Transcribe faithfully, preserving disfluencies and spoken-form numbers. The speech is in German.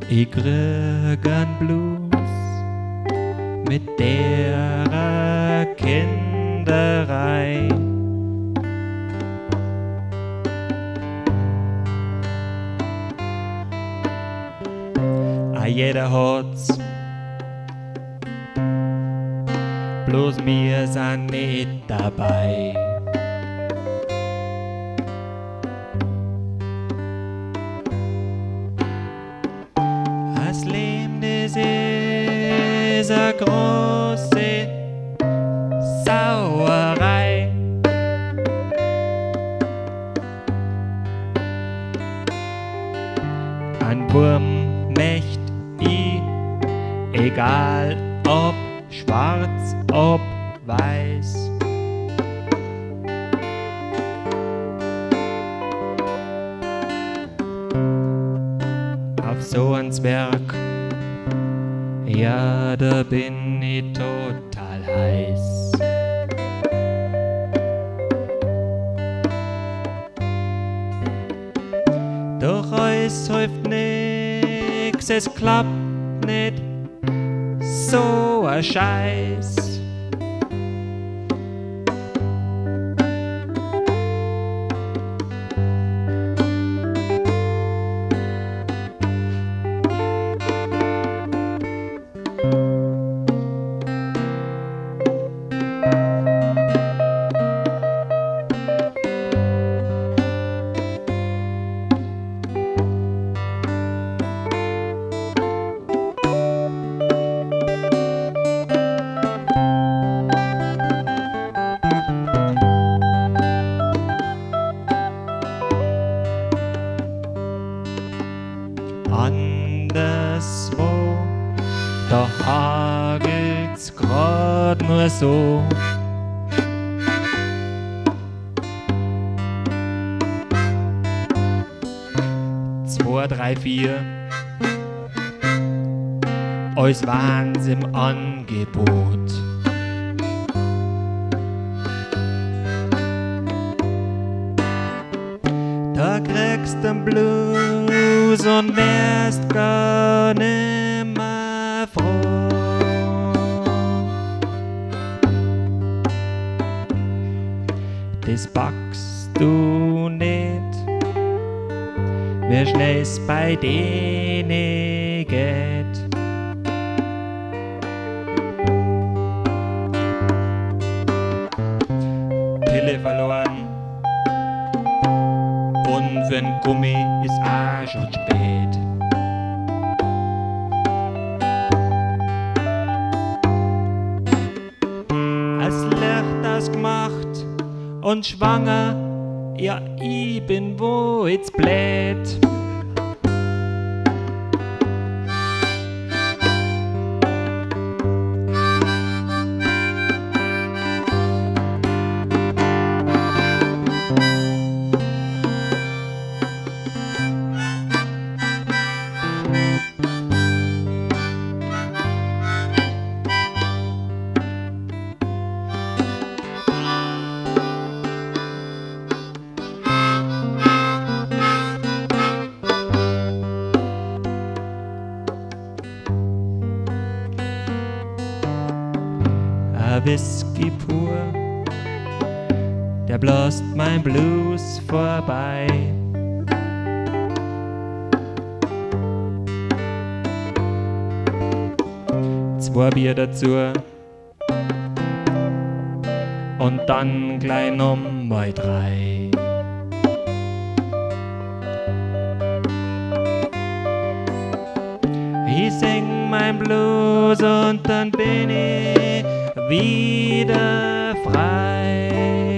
Ich krieg ein Blues mit derer Kinderei. A jeder hat's, bloß mir sind nicht dabei. Das Leben, das ist a große Sauerei. Ein Wurm möcht i, egal ob schwarz, ob weiß. Auf so ein Zwerg, ja, da bin ich total heiß. Doch es hilft nix, es klappt nicht, so a Scheiß. Anderswo, da hagelt's grad nur so. Zwei, drei, vier, alles waren's im Angebot. Da kriegst den Blues und wärst gar nimmer froh. Das packst du nicht, wie schnell's bei denen geht. Pille verloren und für'n Gummi ist auch schon spät. Als Licht ausgemacht und schwanger, ja, ich bin wo jetzt blöd. A Whisky pur, der bläst mein Blues vorbei. Zwei Bier dazu und dann gleich nochmal drei. Ich sing mein Blues und dann bin ich wieder frei.